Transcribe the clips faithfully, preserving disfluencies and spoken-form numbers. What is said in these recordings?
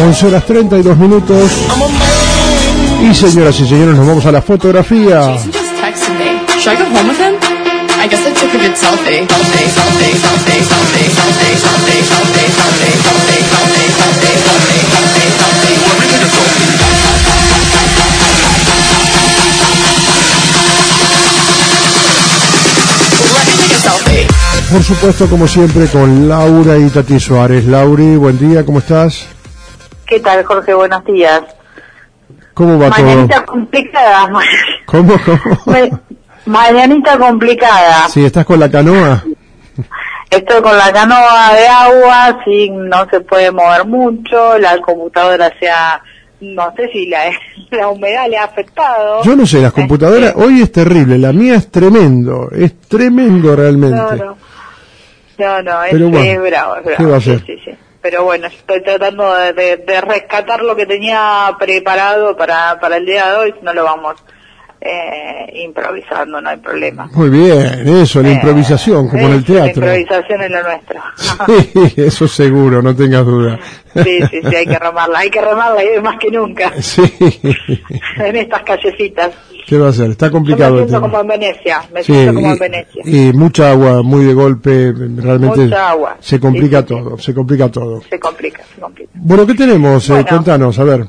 once horas treinta y dos minutos. Y señoras y señores, nos vamos a la fotografía. Por supuesto, como siempre, con Laura y Tati Suárez. Lauri, buen día, ¿cómo estás? ¿Qué tal, Jorge? Buenos días. ¿Cómo va Mañanita todo? complicada. ¿Cómo, cómo? Me... Mañanita complicada. Sí, ¿estás con la canoa? Estoy con la canoa de agua, sí, no se puede mover mucho, la computadora se ha... No sé si la, la humedad le ha afectado. Yo no sé, las computadoras, este... hoy es terrible, la mía es tremendo, es tremendo realmente. No, no, no, no es, Pero bueno, es bravo, es bravo. ¿qué va a hacer? Sí, sí, sí. Pero bueno, estoy tratando de, de, de rescatar lo que tenía preparado para, para el día de hoy, si no lo vamos eh, improvisando, no hay problema. Muy bien, eso, la eh, improvisación, como en el teatro. La improvisación es lo nuestro. Sí, eso seguro, no tengas duda. Sí, sí, sí, hay que remarla, hay que remarla y más que nunca. Sí. En estas callecitas. ¿Qué va a hacer? Está complicado. Yo me siento como en Venecia, me sí, siento como y, en Venecia. Y mucha agua, muy de golpe, realmente. Mucha agua. Se complica sí, sí, todo, sí. se complica todo. Se complica, se complica. Bueno, ¿qué tenemos? Bueno, eh, cuéntanos, a ver.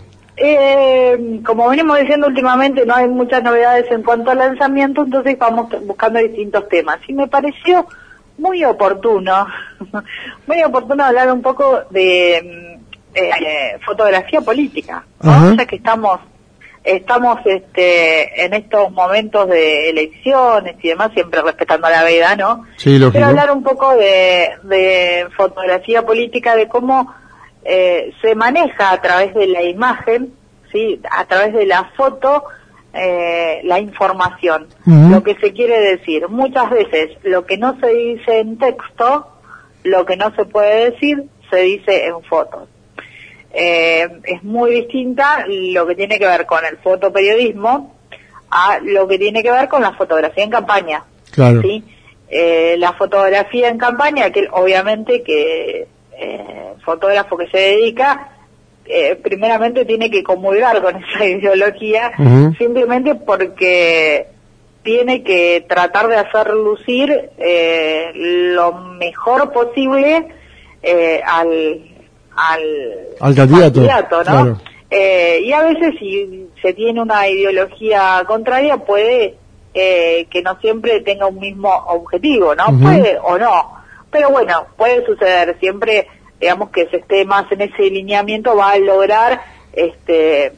Eh, como venimos diciendo últimamente, no hay muchas novedades en cuanto al lanzamiento, entonces vamos buscando distintos temas. Y me pareció muy oportuno, muy oportuno hablar un poco de eh, fotografía política, ¿no? Ya que estamos estamos este en estos momentos de elecciones y demás, siempre respetando la veda, ¿no? Sí, lógico. Quiero hablar un poco de, de fotografía política, de cómo eh, se maneja a través de la imagen, sí, a través de la foto, eh, la información, uh-huh. Lo que se quiere decir. Muchas veces lo que no se dice en texto, lo que no se puede decir, se dice en fotos. Eh, es muy distinta lo que tiene que ver con el fotoperiodismo a lo que tiene que ver con la fotografía en campaña. Claro. ¿Sí? Eh, la fotografía en campaña, que obviamente que eh, fotógrafo que se dedica, eh, primeramente tiene que comulgar con esa ideología, uh-huh. Simplemente porque tiene que tratar de hacer lucir eh, lo mejor posible eh, al al, al candidato, candidato, ¿no? Claro. Eh, y a veces si se tiene una ideología contraria puede eh, que no siempre tenga un mismo objetivo, ¿no? Uh-huh. Puede o no, pero bueno, puede suceder. Siempre, digamos, que se esté más en ese lineamiento va a lograr este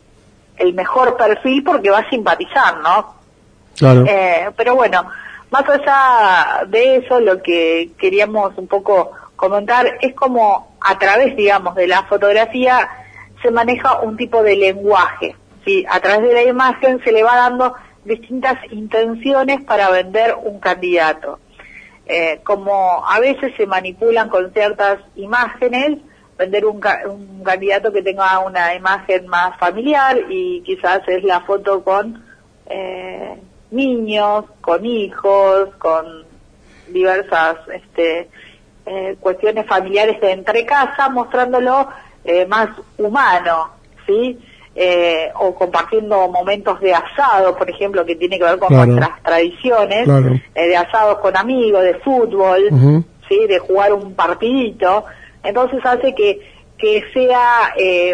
el mejor perfil porque va a simpatizar, ¿no? Claro. Eh, pero bueno, más allá de eso, lo que queríamos un poco comentar es como a través, digamos, de la fotografía se maneja un tipo de lenguaje, ¿sí? A través de la imagen se le va dando distintas intenciones para vender un candidato. Eh, como a veces se manipulan con ciertas imágenes, vender un, ca- un candidato que tenga una imagen más familiar y quizás es la foto con eh, niños, con hijos, con diversas este Eh, cuestiones familiares de entre casa, mostrándolo eh, más humano, ¿sí? Eh, o compartiendo momentos de asado, por ejemplo, que tiene que ver con claro. nuestras tradiciones, claro. eh, de asados con amigos, de fútbol, uh-huh. ¿sí? De jugar un partidito. Entonces hace que, que sea, eh,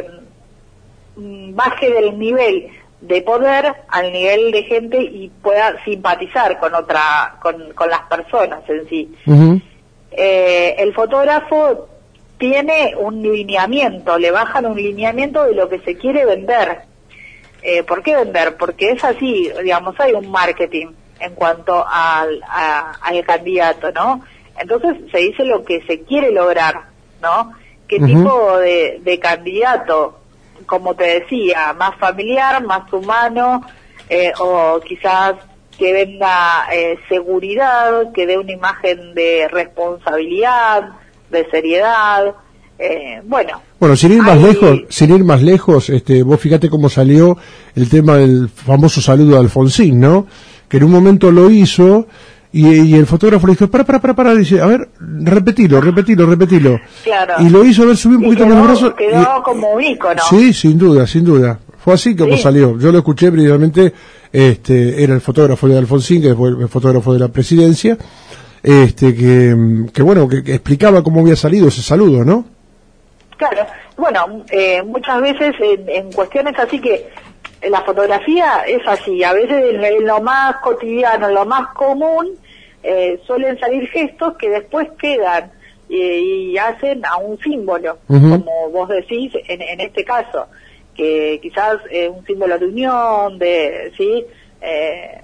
baje del nivel de poder al nivel de gente y pueda simpatizar con otra, con, con las personas en sí. Uh-huh. Eh, el fotógrafo tiene un lineamiento, le bajan un lineamiento de lo que se quiere vender. Eh, ¿Por qué vender? Porque es así, digamos, hay un marketing en cuanto al, a, al candidato, ¿no? Entonces se dice lo que se quiere lograr, ¿no? ¿Qué uh-huh. tipo de, de candidato? Como te decía, más familiar, más humano, eh, o quizás que venda eh, seguridad, que dé una imagen de responsabilidad, de seriedad, eh, bueno. Bueno, sin ir más hay... lejos, sin ir más lejos, este, vos fíjate cómo salió el tema del famoso saludo de Alfonsín, ¿no? Que en un momento lo hizo Y, y el fotógrafo le dijo, para, para, para, para, dice, a ver, repetilo, repetilo, repetilo. Claro. Y lo hizo, a ver, subí un poquito más los brazos. Quedó y, como un ícono. Sí, sin duda, sin duda. Fue así como sí. salió. Yo lo escuché previamente, este, era el fotógrafo de Alfonsín, que fue el fotógrafo de la presidencia, este, que, que bueno, que, que explicaba cómo había salido ese saludo, ¿no? Claro. Bueno, eh, muchas veces en, en cuestiones así que la fotografía es así, a veces en, en lo más cotidiano, en lo más común, eh, suelen salir gestos que después quedan eh, y hacen a un símbolo, uh-huh. como vos decís en, en este caso, que quizás es un símbolo de unión, de sí, eh,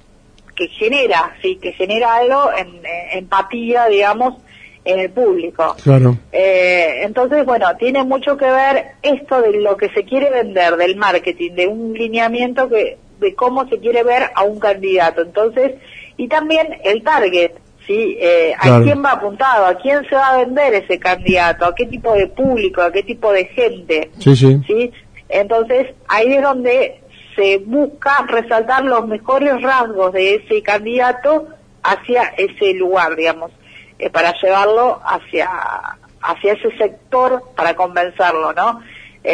que genera, sí, que genera algo en, en empatía, digamos, en el público. Claro. Eh, entonces, bueno, tiene mucho que ver esto de lo que se quiere vender, del marketing, de un lineamiento que de cómo se quiere ver a un candidato. Entonces, y también el target, ¿sí? Eh, claro. ¿A quién va apuntado? ¿A quién se va a vender ese candidato? ¿A qué tipo de público? ¿A qué tipo de gente? Sí, sí. ¿Sí? Entonces, ahí es donde se busca resaltar los mejores rasgos de ese candidato hacia ese lugar, digamos, eh, para llevarlo hacia hacia ese sector, para convencerlo, ¿no?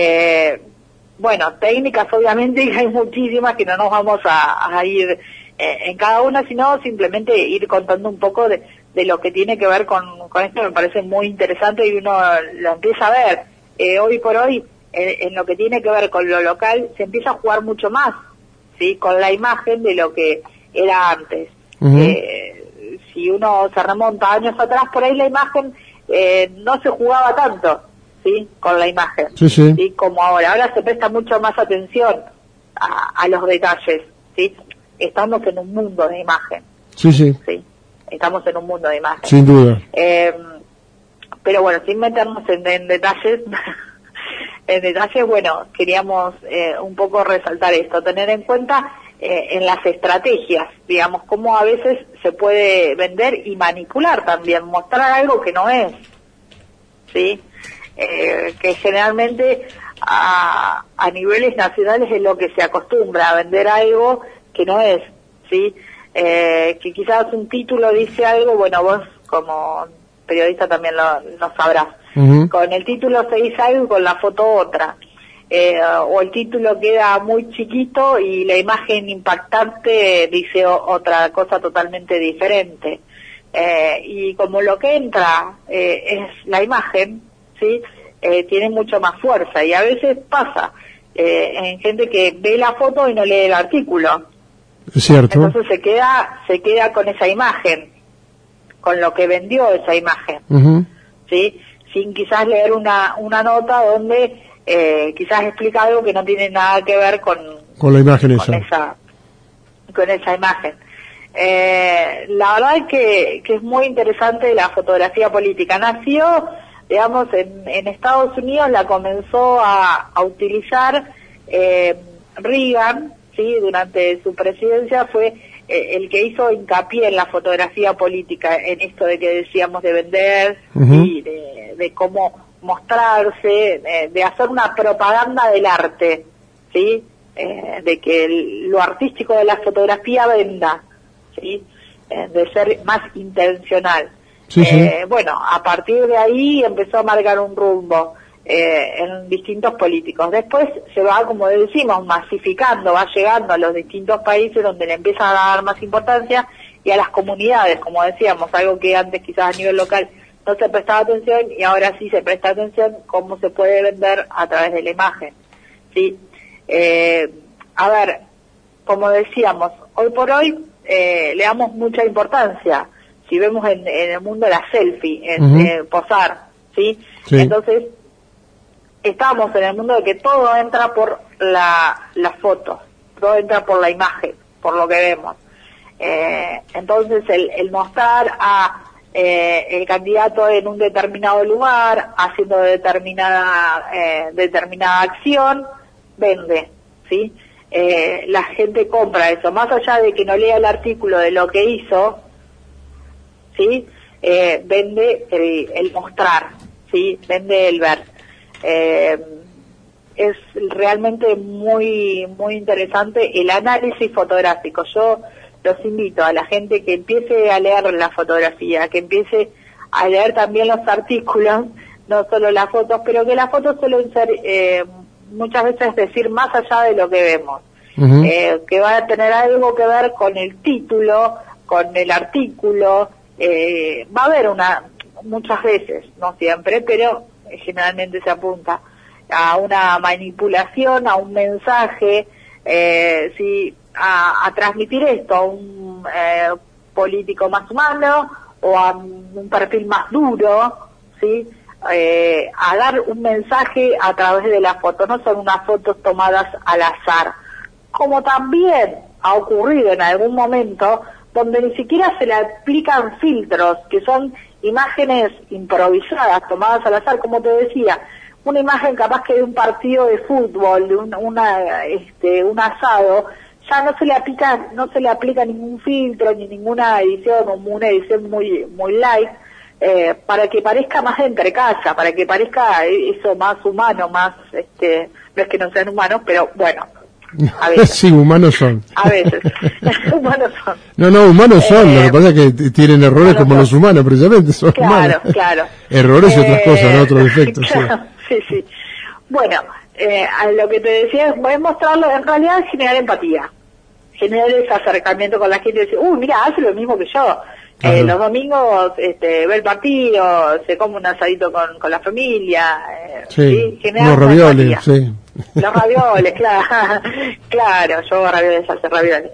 Eh, bueno, técnicas obviamente hay muchísimas que no nos vamos a, a ir eh, en cada una, sino simplemente ir contando un poco de, de lo que tiene que ver con, con esto. Me parece muy interesante y uno lo empieza a ver. Eh, hoy por hoy, en, en lo que tiene que ver con lo local, se empieza a jugar mucho más, ¿sí? Con la imagen de lo que era antes. Uh-huh. Eh, si uno se remonta años atrás, por ahí la imagen eh, no se jugaba tanto, ¿sí? Con la imagen, sí, sí. ¿sí? Como ahora. Ahora se presta mucho más atención a, a los detalles, ¿sí? Estamos en un mundo de imagen. Sí, sí. Sí, estamos en un mundo de imagen. Sin duda. Eh, pero bueno, sin meternos en, en detalles, en detalles, bueno, queríamos eh, un poco resaltar esto, tener en cuenta eh, en las estrategias, digamos, cómo a veces se puede vender y manipular también, mostrar algo que no es, ¿sí? Eh, que generalmente a, a niveles nacionales es lo que se acostumbra, a vender algo que no es, ¿sí? Eh, que quizás un título dice algo, bueno, vos como periodista también lo, lo sabrás. Uh-huh. Con el título se dice algo y con la foto otra. Eh, o el título queda muy chiquito y la imagen impactante dice o, otra cosa totalmente diferente. Eh, y como lo que entra eh, es la imagen, ¿sí? Eh, tiene mucho más fuerza y a veces pasa eh, en gente que ve la foto y no lee el artículo. Es cierto. Entonces se queda, se queda con esa imagen, con lo que vendió esa imagen, uh-huh. ¿sí? Sin quizás leer una, una nota donde eh, quizás explica algo que no tiene nada que ver con, con la imagen con esa. esa, con esa imagen. Eh, la verdad es que, que es muy interesante la fotografía política. Nació, digamos, en, en Estados Unidos, la comenzó a, a utilizar eh, Reagan, ¿sí? Durante su presidencia fue eh, el que hizo hincapié en la fotografía política, en esto de que decíamos de vender, uh-huh. y de, de cómo mostrarse, de, de hacer una propaganda del arte, ¿sí? Eh, de que el, lo artístico de la fotografía venda, ¿sí? Eh, de ser más intencional. Sí, sí. Eh, bueno, a partir de ahí empezó a marcar un rumbo eh, en distintos políticos. Después se va, como decimos, masificando, va llegando a los distintos países donde le empiezan a dar más importancia y a las comunidades, como decíamos, algo que antes quizás a nivel local no se prestaba atención y ahora sí se presta atención, cómo se puede vender a través de la imagen, ¿sí? Eh, a ver, como decíamos, hoy por hoy eh, le damos mucha importancia. Si vemos en, en el mundo la selfie, en uh-huh. eh, posar, ¿sí? Sí. Entonces, estamos en el mundo de que todo entra por la, la foto, todo entra por la imagen, por lo que vemos. Eh, entonces, el, el mostrar a eh, el candidato en un determinado lugar, haciendo determinada, eh, determinada acción, vende, ¿sí? Eh, la gente compra eso, más allá de que no lea el artículo de lo que hizo, ¿sí? Eh, vende el, el mostrar, ¿sí? Vende el ver. Eh, es realmente muy muy interesante el análisis fotográfico. Yo los invito a la gente que empiece a leer la fotografía, que empiece a leer también los artículos, no solo las fotos, pero que las fotos suelen ser eh, muchas veces decir más allá de lo que vemos, uh-huh. eh, que va a tener algo que ver con el título, con el artículo, eh, va a haber una, muchas veces, no siempre, pero generalmente se apunta a una manipulación, a un mensaje, eh, sí, a, a transmitir esto a un eh, político más humano o a un perfil más duro, sí, eh, a dar un mensaje a través de la foto, no son unas fotos tomadas al azar, como también ha ocurrido en algún momento donde ni siquiera se le aplican filtros, que son imágenes improvisadas, tomadas al azar, como te decía, una imagen capaz que de un partido de fútbol, de un, una, este, un asado, ya no se le aplica, no se le aplica ningún filtro ni ninguna edición, como una edición muy, muy light, eh, para que parezca más de entre casa, para que parezca eso más humano, más, este, no es que no sean humanos, pero bueno, a veces. Sí, humanos son. A veces. Humanos son. No, no, humanos son, eh, lo que pasa es que tienen errores como son. Los humanos, precisamente, son claro, humanos. Claro, claro. Errores y otras eh, cosas, ¿no? Otros defectos, claro, sí. Sí, sí. Bueno, eh, a lo que te decía es, voy a mostrarlo, en realidad generar empatía, generar ese acercamiento con la gente y decir, uy, mira, hace lo mismo que yo. Eh, los domingos este, ve el partido, se come un asadito con, con la familia, eh, sí, ¿sí? Los ravioles, sí. Los ravioles, claro, claro, yo hago ravioles, hace ravioles.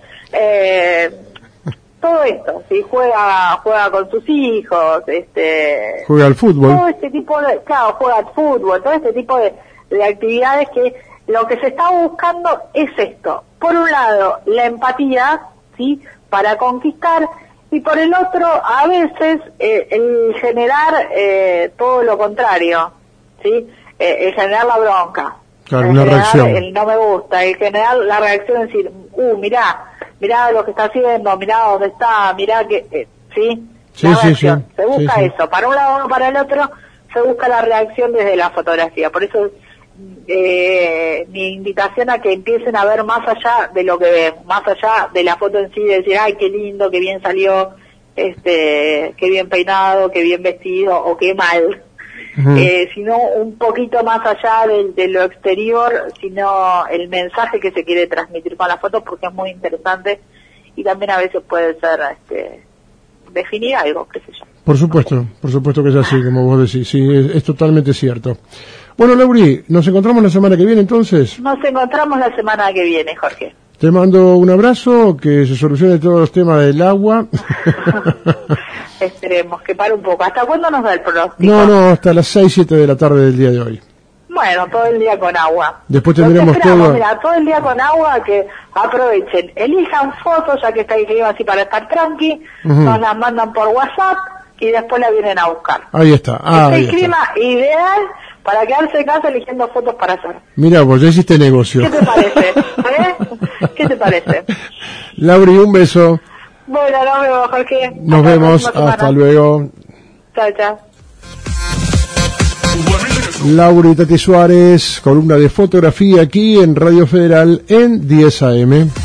Eh, todo esto, ¿sí? Juega, juega con sus hijos, este... Juega al fútbol. Todo este tipo de, claro, juega al fútbol, todo este tipo de, de actividades que lo que se está buscando es esto. Por un lado, la empatía, ¿sí? Para conquistar, y por el otro, a veces, eh, el generar eh, todo lo contrario, ¿sí? Eh, el generar la bronca. Claro, el una generar, reacción. El no me gusta, el generar la reacción es decir, uh, mirá, mirá lo que está haciendo, mirá dónde está, mirá que, eh, ¿sí? Sí, la sí, reacción. sí. Se busca sí, sí. eso, para un lado o para el otro, se busca la reacción desde la fotografía. Por eso, eh, mi invitación a que empiecen a ver más allá de lo que ven, más allá de la foto en sí, de decir, ay, qué lindo, qué bien salió, este, qué bien peinado, qué bien vestido, o qué mal. Uh-huh. Eh, sino un poquito más allá de, de lo exterior, sino el mensaje que se quiere transmitir con la foto, porque es muy interesante y también a veces puede ser este, definir algo, qué sé yo. Por supuesto, por supuesto que es así, como vos decís, sí, es, es totalmente cierto. Bueno, Lauri, ¿nos encontramos la semana que viene entonces? Nos encontramos la semana que viene, Jorge. Te mando un abrazo, que se solucione todos los temas del agua. Esperemos que pare un poco. ¿Hasta cuándo nos da el pronóstico? No, no, hasta las seis, siete de la tarde del día de hoy. Bueno, todo el día con agua. Después tendremos todo... Mira, todo el día con agua, que aprovechen, elijan fotos, ya que está ahí así para estar tranqui, uh-huh. Nos las mandan por WhatsApp y después la vienen a buscar. Ahí está. Ah, este ahí clima está. Ideal para quedarse en casa eligiendo fotos para hacer. Mira, vos ya hiciste negocio. ¿Qué te parece? ¿Eh? ¿Qué te parece? Lauri, un beso. Bueno, nos vemos, Jorge. Nos hasta vemos, hasta luego. Chao, chao. Lauri Tati Suárez, columna de fotografía aquí en Radio Federal en diez A M.